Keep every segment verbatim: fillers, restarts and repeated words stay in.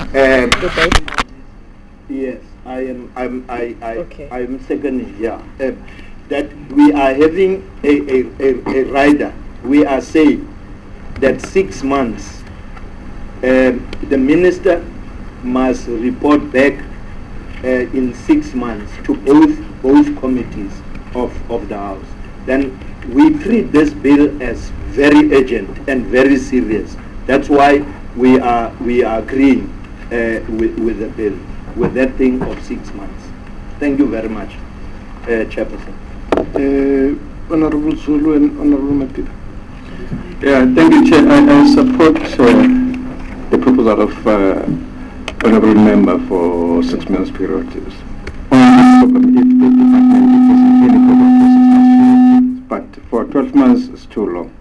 Um, The date? yes, I am. I'm. I. I. Okay. I am seconding. Yeah. Um, that we are having a, a, a, a rider. We are saying that six months. Um, the minister must report back uh, in six months to both both committees of, of the House. Then we treat this bill as very urgent and very serious. That's why we are we are agreeing uh, with, with the bill, with that thing of six months. Thank you very much, uh, Chairperson. Uh, Honorable Zulu and Honorable Matiba. Yeah, thank you, Chair. I, I support uh, the proposal of uh, Honorable Member for six months period. On this problem, if the department is really program for six months period, but for twelve months is too long.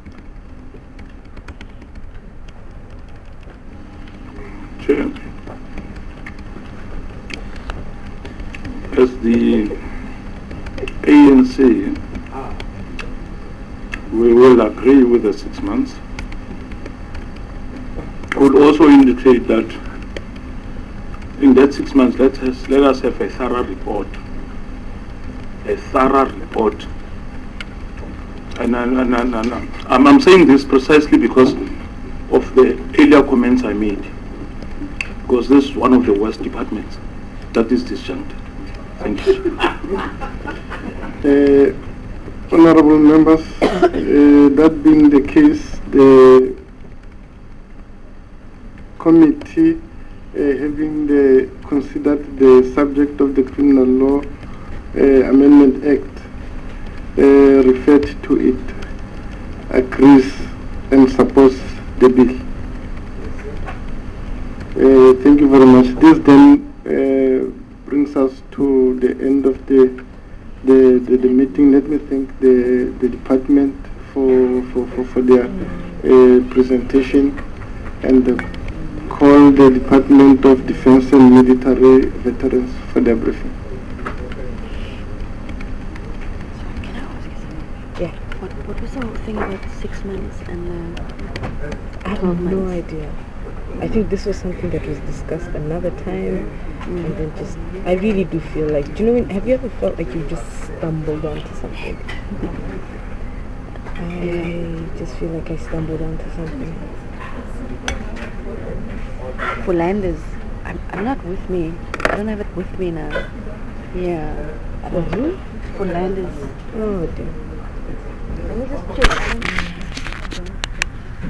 Chair, as the A N C, we will agree with the six months. I would also indicate that in that six months, let us, let us have a thorough report. A thorough report. And, and, and, and, and I'm, I'm saying this precisely because of the earlier comments I made. Because this is one of the worst departments that is disjunct. Thank you. Uh, honorable members, uh, that being the case, the committee uh, having the, considered the subject of the Criminal Law uh, Amendment Act uh, referred to it, agrees and supports the bill. Uh, thank you very much. This then uh, brings us to the end of the the, the, the meeting. Let me thank the, the department for, for, for, for their uh, presentation, and the, call the Department of Defense and Military Veterans for their briefing. Can I ask you something? Yeah. What, what was the whole thing about the six months and the I have twelve no months? idea. I think this was something that was discussed another time, Mm. and then just, I really do feel like, do you know, when, have you ever felt like you just stumbled onto something? I just feel like I stumbled onto something. For landers, I'm, I'm not with me. I don't have it with me now. Yeah. I For don't- who? For landers. Oh dear. Let me just check.